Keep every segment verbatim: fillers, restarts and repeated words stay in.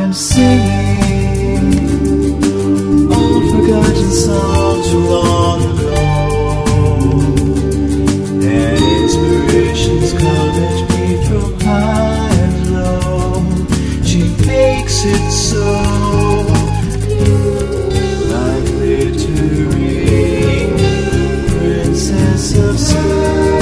I'm singing old forgotten songs from long ago, and inspirations come at me from high and low. She makes it so, like glittering princess of space.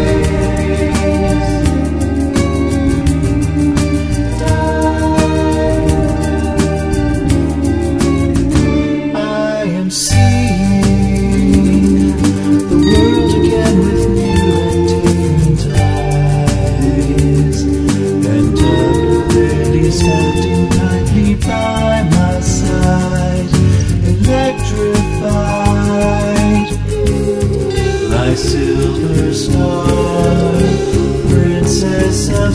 Standing tightly by my side, electrified, my silver star, princess of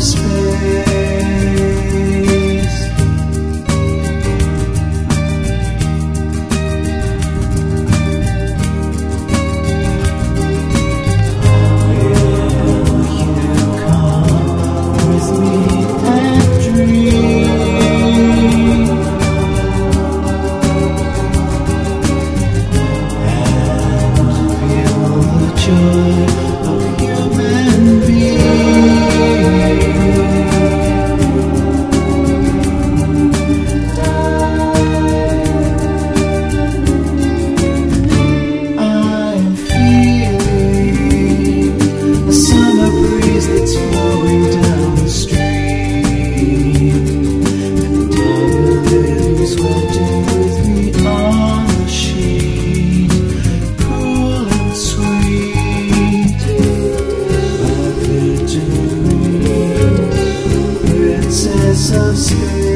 space. Will you come with me and dream? Joy of human being. I'm feeling a summer breeze that's flowing down the stream, and double lilies wetting with me on the sheet, cool and sweet. Princess of space.